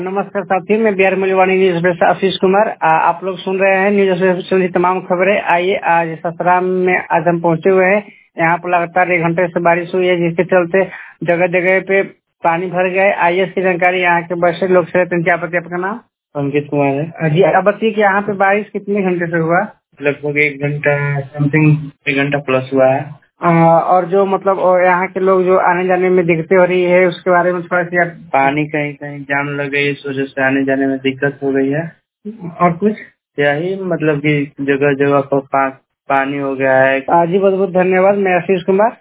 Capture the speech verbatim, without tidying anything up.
नमस्कार साथी, मैं बिहार मूल्यवाणी न्यूज एक्सप्रेस से आशीष कुमार। आ, आप लोग सुन रहे हैं न्यूज एक्सप्रेस से तमाम खबरें। आइए, आज ससराम में आज हम पहुंचे हुए हैं। यहाँ पर लगातार एक घंटे से बारिश हुई है, जिसके चलते जगह जगह पे पानी भर गया है। आइए इसकी जानकारी यहाँ के बड़े लोग से। क्या पता आपका नाम? अंकित कुमार है जी, अब बताइए कि यहाँ पे बारिश कितने घंटे से हुआ? लगभग एक घंटा समथिंग एक घंटा प्लस हुआ है। आ, और जो मतलब और यहाँ के लोग जो आने जाने में दिक्कतें हो रही है, उसके बारे में थोड़ा सा। पानी कहीं कहीं जाम लग गई, इस वजह से आने जाने में दिक्कत हो गई है। और कुछ यही मतलब कि जगह जगह पर पा, पानी हो गया है। आ, जी बहुत बहुत धन्यवाद। मैं आशीष कुमार।